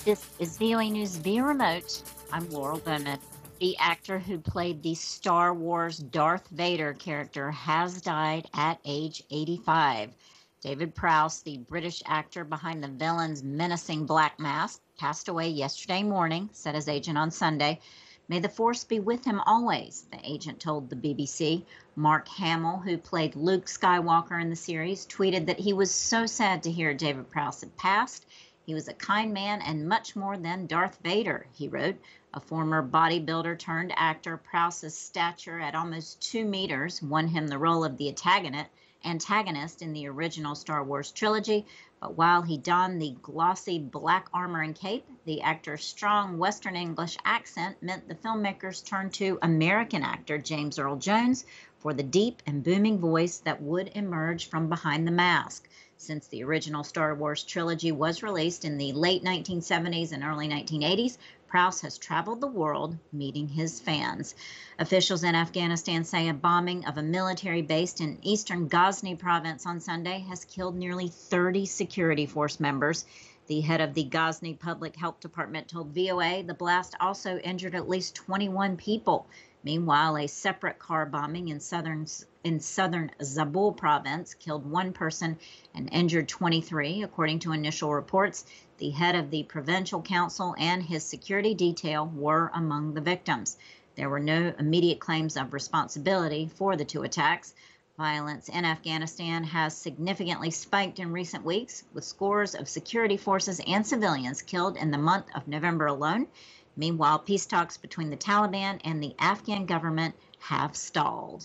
This is VOA News via remote. I'm Laurel Bowman. The actor who played the Star Wars Darth Vader character has died at age 85. David Prowse, the British actor behind the villain's menacing black mask, passed away yesterday morning, said his agent on Sunday. May the force be with him always, the agent told the BBC. Mark Hamill, who played Luke Skywalker in the series, tweeted that he was so sad to hear David Prowse had passed. He was a kind man and much more than Darth Vader, he wrote. A former bodybuilder turned actor, Prowse's stature at almost 2 meters won him the role of the antagonist in the original Star Wars trilogy. But while he donned the glossy black armor and cape, the actor's strong Western English accent meant the filmmakers turned to American actor James Earl Jones for the deep and booming voice that would emerge from behind the mask. Since the original Star Wars trilogy was released in the late 1970s and early 1980s, Prowse has traveled the world meeting his fans. Officials in Afghanistan say a bombing of a military base in eastern Ghazni province on Sunday has killed nearly 30 security force members. The head of the Ghazni Public Health Department told VOA the blast also injured at least 21 people. Meanwhile, a separate car bombing in southern Zabul province killed 1 person and injured 23, according to initial reports. The head of the Provincial Council and his security detail were among the victims. There were no immediate claims of responsibility for the 2 attacks. Violence in Afghanistan has significantly spiked in recent weeks, with scores of security forces and civilians killed in the month of November alone. Meanwhile, peace talks between the Taliban and the Afghan government have stalled.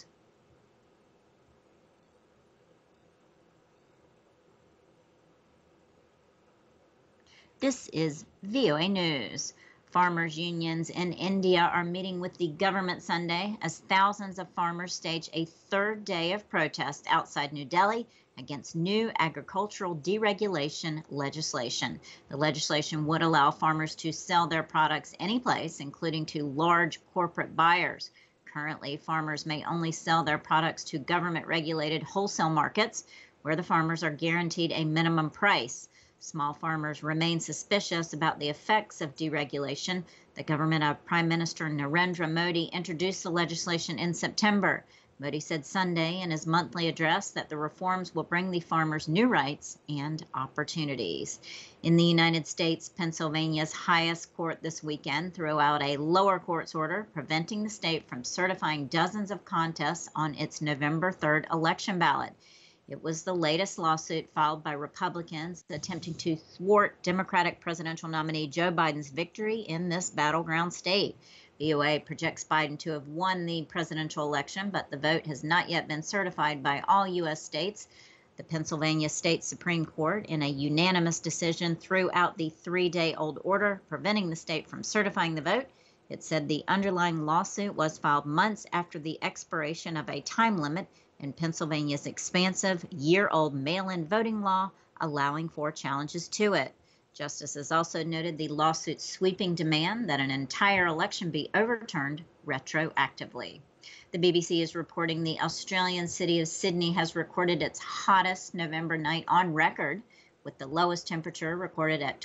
This is VOA News. Farmers' unions in India are meeting with the government Sunday as thousands of farmers stage a 3rd day of protest outside New Delhi against new agricultural deregulation legislation. The legislation would allow farmers to sell their products anyplace, including to large corporate buyers. Currently, farmers may only sell their products to government-regulated wholesale markets, where the farmers are guaranteed a minimum price. Small farmers remain suspicious about the effects of deregulation. The government of Prime Minister Narendra Modi introduced the legislation in September. Modi said Sunday in his monthly address that the reforms will bring the farmers new rights and opportunities. In the United States, Pennsylvania's highest court this weekend threw out a lower court's order preventing the state from certifying dozens of contests on its November 3rd election ballot. It was the latest lawsuit filed by Republicans attempting to thwart Democratic presidential nominee Joe Biden's victory in this battleground state. VOA projects Biden to have won the presidential election, but the vote has not yet been certified by all U.S. states. The Pennsylvania State Supreme Court, in a unanimous decision, threw out the 3-day-old order preventing the state from certifying the vote. It said the underlying lawsuit was filed months after the expiration of a time limit in Pennsylvania's expansive year-old mail-in voting law, allowing for challenges to it. Justices also noted the lawsuit's sweeping demand that an entire election be overturned retroactively. The BBC is reporting the Australian city of Sydney has recorded its hottest November night on record, with the lowest temperature recorded at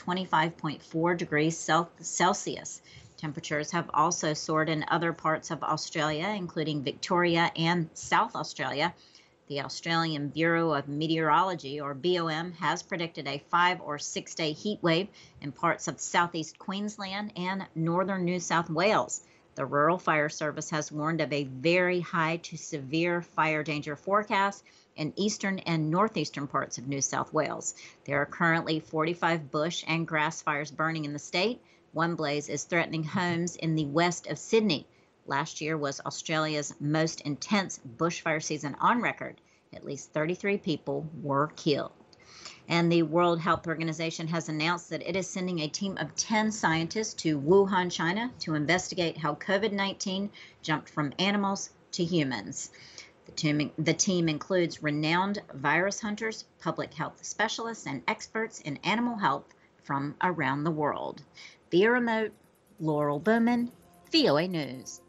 25.4 degrees Celsius. Temperatures have also soared in other parts of Australia, including Victoria and South Australia. The Australian Bureau of Meteorology, or BOM, has predicted a 5- or 6-day heat wave in parts of southeast Queensland and northern New South Wales. The Rural Fire Service has warned of a very high to severe fire danger forecast in eastern and northeastern parts of New South Wales. There are currently 45 bush and grass fires burning in the state. One blaze is threatening homes in the west of Sydney. Last year was Australia's most intense bushfire season on record. At least 33 people were killed. And the World Health Organization has announced that it is sending a team of 10 scientists to Wuhan, China, to investigate how COVID-19 jumped from animals to humans. The team includes renowned virus hunters, public health specialists, and experts in animal health from around the world. Via remote, Laurel Bowman, VOA News.